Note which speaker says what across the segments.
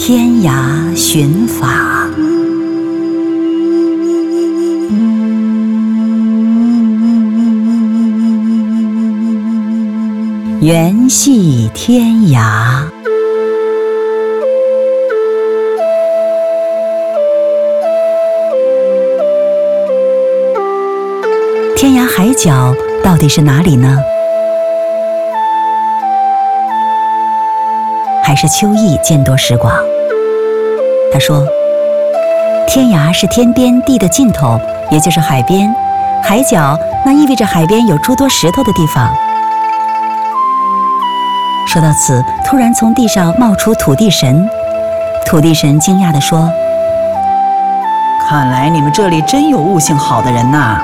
Speaker 1: 天涯寻法。缘系天涯，天涯海角到底是哪里呢？还是秋意见多识广。他说，天涯是天边地的尽头，也就是海边；海角那意味着海边有诸多石头的地方。说到此，突然从地上冒出土地神。土地神惊讶地说，
Speaker 2: 看来你们这里真有悟性好的人呐。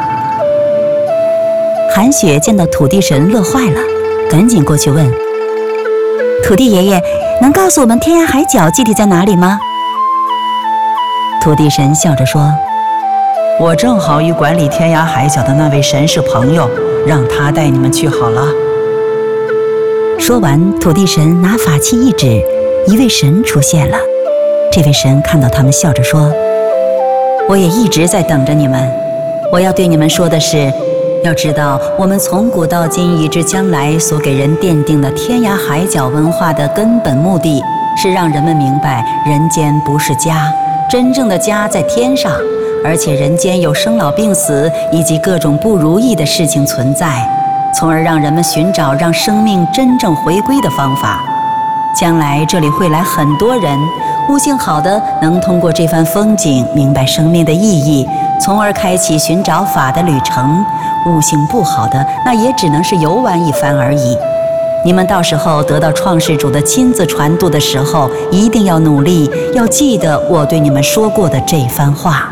Speaker 1: 韩雪见到土地神乐坏了，赶紧过去问，土地爷爷，能告诉我们天涯海角具体在哪里吗？土地神笑着说，
Speaker 2: 我正好与管理天涯海角的那位神是朋友，让他带你们去好了。
Speaker 1: 说完，土地神拿法器一指，一位神出现了。这位神看到他们，笑着说，我也一直在等着你们。我要对你们说的是，要知道我们从古到今以至将来所给人奠定的天涯海角文化的根本目的，是让人们明白人间不是家，真正的家在天上，而且人间有生老病死以及各种不如意的事情存在，从而让人们寻找让生命真正回归的方法。将来这里会来很多人，悟性好的能通过这番风景明白生命的意义，从而开启寻找法的旅程。悟性不好的，那也只能是游玩一番而已。你们到时候得到创世主的亲自传渡的时候，一定要努力，要记得我对你们说过的这番话。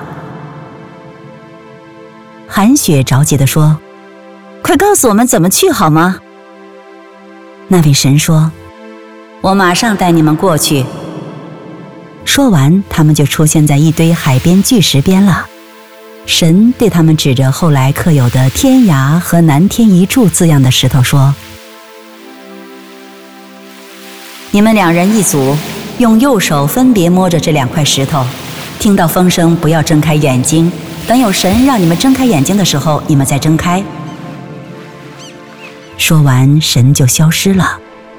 Speaker 1: 韩雪着急地说，快告诉我们怎么去好吗？那位神说，我马上带你们过去。说完，他们就出现在一堆海边巨石边了。神对他们指着后来刻有的天涯和南天一柱字样的石头说，你们两人一组，用右手分别摸着这两块石头，听到风声不要睁开眼睛，等有神让你们睁开眼睛的时候，你们再睁开。说完，神就消失了。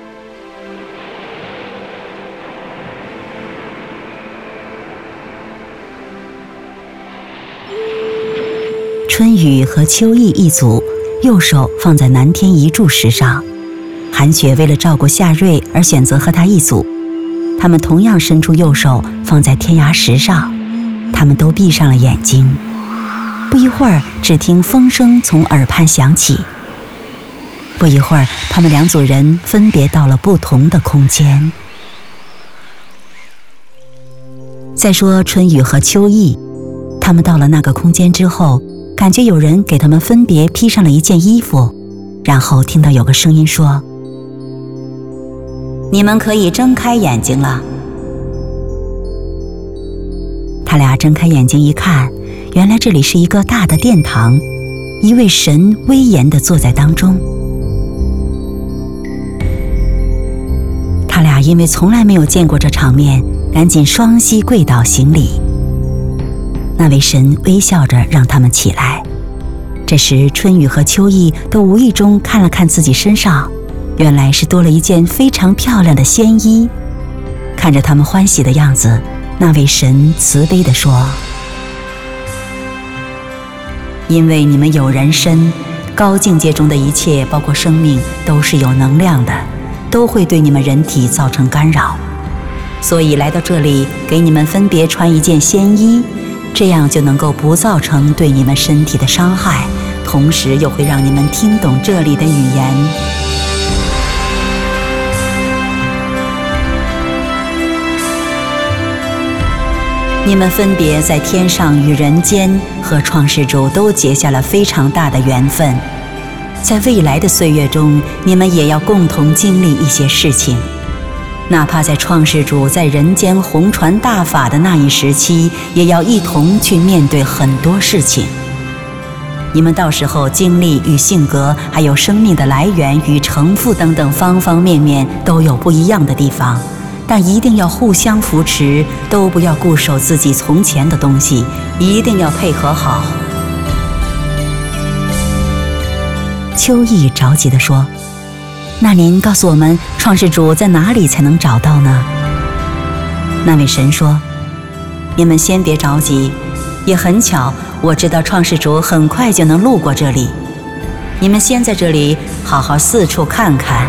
Speaker 1: 春雨和秋意一组，右手放在南天一柱石上。韩雪为了照顾夏瑞而选择和他一组，他们同样伸出右手放在天涯石上，他们都闭上了眼睛。不一会儿，只听风声从耳畔响起。不一会儿，他们两组人分别到了不同的空间。再说春雨和秋意，他们到了那个空间之后，感觉有人给他们分别披上了一件衣服，然后听到有个声音说，你们可以睁开眼睛了。他俩睁开眼睛一看，原来这里是一个大的殿堂，一位神威严地坐在当中。他俩因为从来没有见过这场面，赶紧双膝跪倒行礼。那位神微笑着让他们起来。这时春雨和秋意都无意中看了看自己身上，原来是多了一件非常漂亮的仙衣。看着他们欢喜的样子，那位神慈悲地说，因为你们有人身，高境界中的一切包括生命都是有能量的，都会对你们人体造成干扰，所以来到这里给你们分别穿一件仙衣，这样就能够不造成对你们身体的伤害，同时又会让你们听懂这里的语言。你们分别在天上与人间和创世主都结下了非常大的缘分，在未来的岁月中，你们也要共同经历一些事情，哪怕在创世主在人间弘传大法的那一时期，也要一同去面对很多事情。你们到时候经历与性格，还有生命的来源与成负等等方方面面都有不一样的地方， 但一定要互相扶持，都不要固守自己从前的东西，一定要配合好。秋意着急地说：那您告诉我们，创世主在哪里才能找到呢？那位神说：你们先别着急，也很巧，我知道创世主很快就能路过这里，你们先在这里好好四处看看。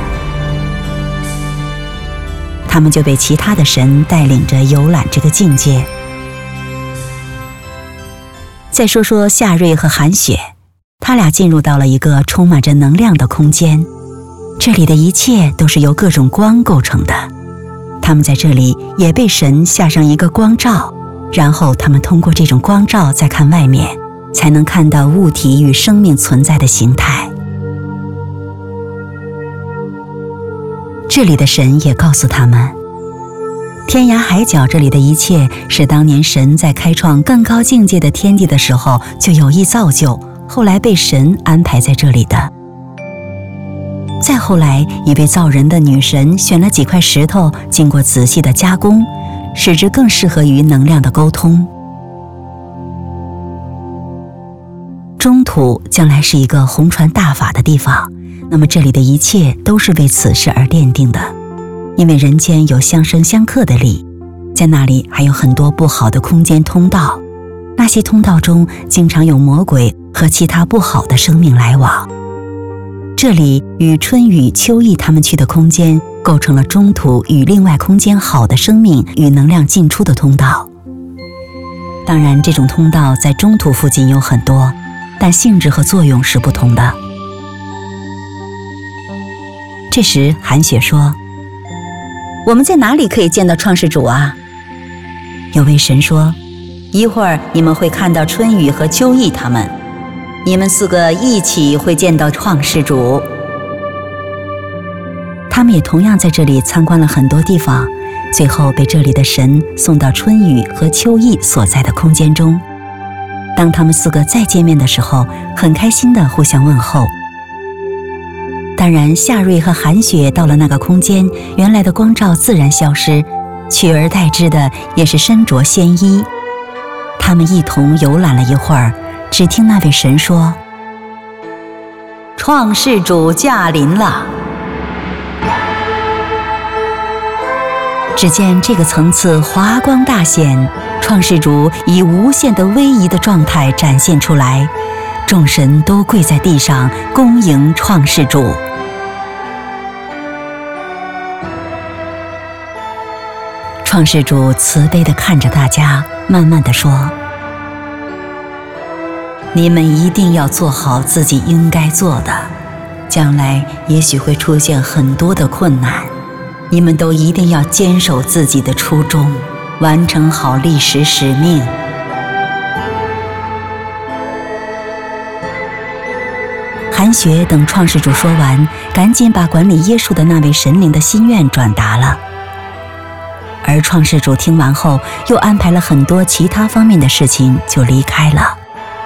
Speaker 1: 他们就被其他的神带领着游览这个境界。再说说夏瑞和韩雪，他俩进入到了一个充满着能量的空间，这里的一切都是由各种光构成的。他们在这里也被神下上一个光罩，然后他们通过这种光罩再看外面，才能看到物体与生命存在的形态。这里的神也告诉他们，天涯海角这里的一切是当年神在开创更高境界的天地的时候就有意造就，后来被神安排在这里的。再后来，一位造人的女神选了几块石头，经过仔细的加工，使之更适合于能量的沟通。中土将来是一个弘传大法的地方，那么这里的一切都是为此事而奠定的。因为人间有相生相克的力，在那里还有很多不好的空间通道，那些通道中经常有魔鬼和其他不好的生命来往。这里与春雨、秋意他们去的空间构成了中土与另外空间好的生命与能量进出的通道。当然，这种通道在中土附近有很多，但性质和作用是不同的。这时韩雪说：我们在哪里可以见到创世主啊？有位神说：一会儿你们会看到春雨和秋意他们，你们4个一起会见到创世主。他们也同样在这里参观了很多地方，最后被这里的神送到春雨和秋意所在的空间中。当他们4个再见面的时候，很开心地互相问候。当然，夏瑞和韩雪到了那个空间，原来的光照自然消失，取而代之的也是身着仙衣。他们一同游览了一会儿，只听那位神说：创世主驾临了。只见这个层次华光大显，创世主以无限的威仪的状态展现出来，众神都跪在地上恭迎创世主。创世主慈悲地看着大家，慢慢地说：你们一定要做好自己应该做的，将来也许会出现很多的困难，你们都一定要坚守自己的初衷，完成好历史使命。韩雪等创世主说完，赶紧把管理耶稣的那位神灵的心愿转达了。而创世主听完后，又安排了很多其他方面的事情，就离开了。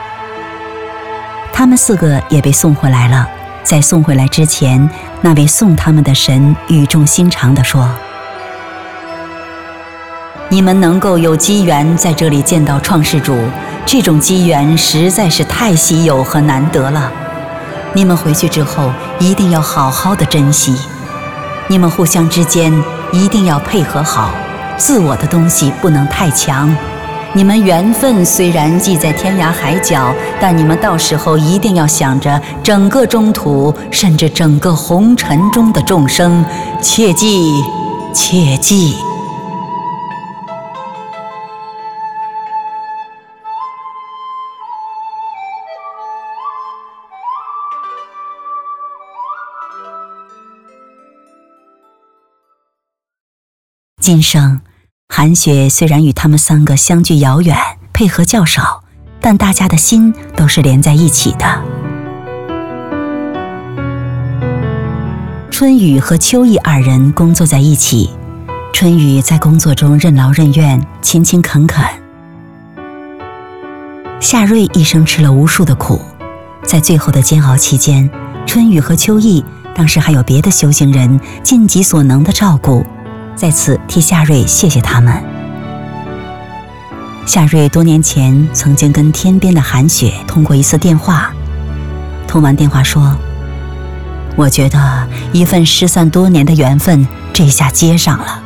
Speaker 1: 他们4个也被送回来了。在送回来之前，那位送他们的神语重心长地说：你们能够有机缘在这里见到创世主，这种机缘实在是太稀有和难得了。你们回去之后一定要好好的珍惜，你们互相之间一定要配合好，自我的东西不能太强。你们缘分虽然系在天涯海角，但你们到时候一定要想着整个中土，甚至整个红尘中的众生，切记，切记。今生韩雪虽然与他们3个相距遥远，配合较少，但大家的心都是连在一起的。春雨和秋意2人工作在一起，春雨在工作中任劳任怨，勤勤恳恳。夏瑞一生吃了无数的苦，在最后的煎熬期间，春雨和秋意当时还有别的修行人尽己所能的照顾， 在此替夏瑞谢谢他们。夏瑞多年前曾经跟天边的韩雪通过一次电话，通完电话说：“我觉得一份失散多年的缘分这下接上了。”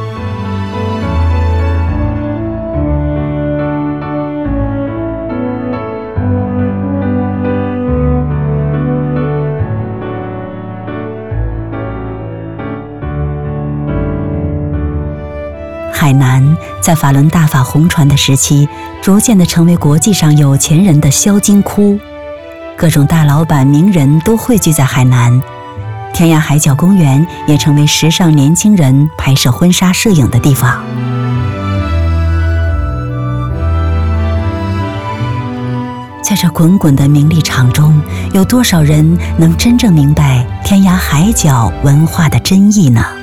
Speaker 1: 海南在法轮大法红传的时期，逐渐地成为国际上有钱人的销金窟，各种大老板名人都汇聚在海南，天涯海角公园也成为时尚年轻人拍摄婚纱摄影的地方。在这滚滚的名利场中，有多少人能真正明白天涯海角文化的真意呢？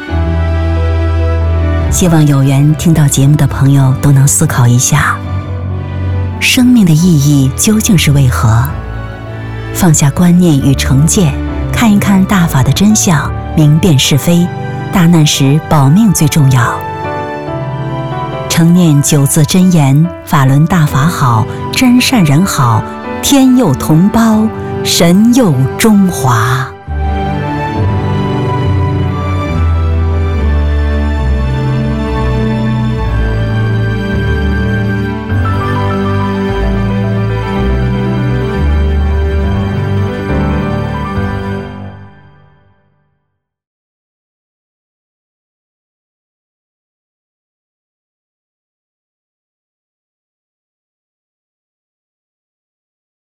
Speaker 1: 希望有缘听到节目的朋友都能思考一下，生命的意义究竟是为何？放下观念与成见，看一看大法的真相，明辨是非，大难时保命最重要。诚念9字真言：法轮大法好，真善人好，天佑同胞，神佑中华。